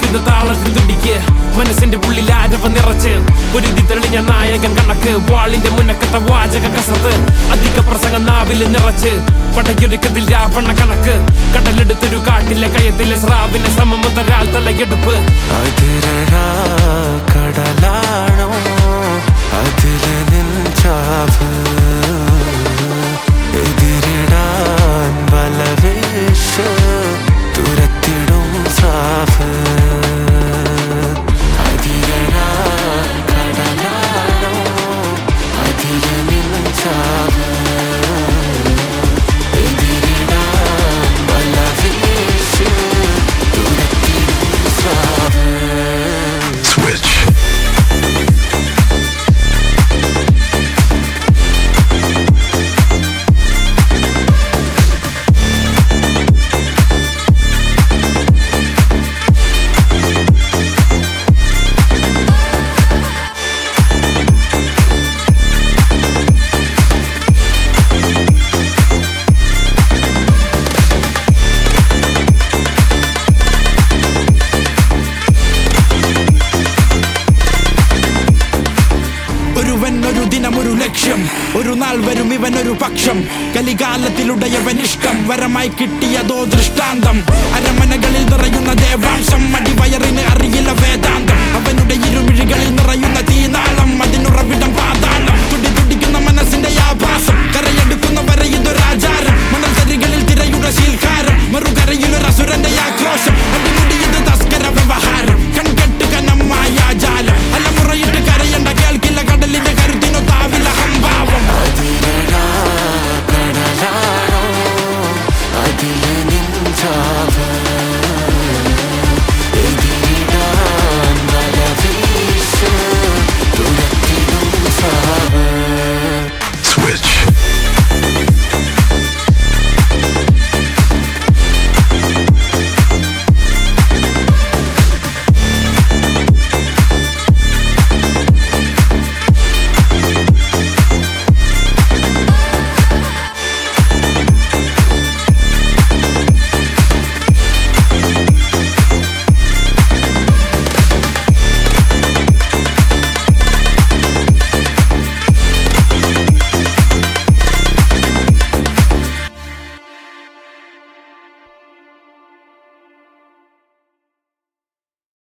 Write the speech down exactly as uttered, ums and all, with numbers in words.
തുടിക്കുന്ന താളത്തിൽ തുടിക്ക് മനസ്സിന്റെ ഉള്ളിൽ ആരവ നിറച്ച് പൊരുതി തെളിഞ്ഞ നായകൻ കണക്ക് വാളിന്റെ മുന്നക്കത്തെ വാചക കസത്ത് അധിക പ്രസംഗം നാവില് നിറച്ച് പടയൊരുക്കത്തിൽ രാവണ കണക്ക് കടലെടുത്തൊരു കാട്ടിലെ കയത്തിലെ സ്രാവിനെ സമമൊരാൾ തലയെടുപ്പ് കടലാണോ അതിലെ നിൻചാവ് എതിരിടാൻ ബലവേശ തുരത്തിടും സാഫ് കടലാണോ അതിലെ നിൻചാവ് എതിരിടാൻ ബലവേശ തുരത്തിടും സാഫ്. Switch. ഒരു ദിനം ഒരു ലക്ഷ്യം ഒരു നാൾ വരും ഇവനൊരു പക്ഷം കലികാലത്തിലുടയവൻ ഇഷ്ടം വരമായി കിട്ടിയതോ ദൃഷ്ടാന്തം അരമനകൾ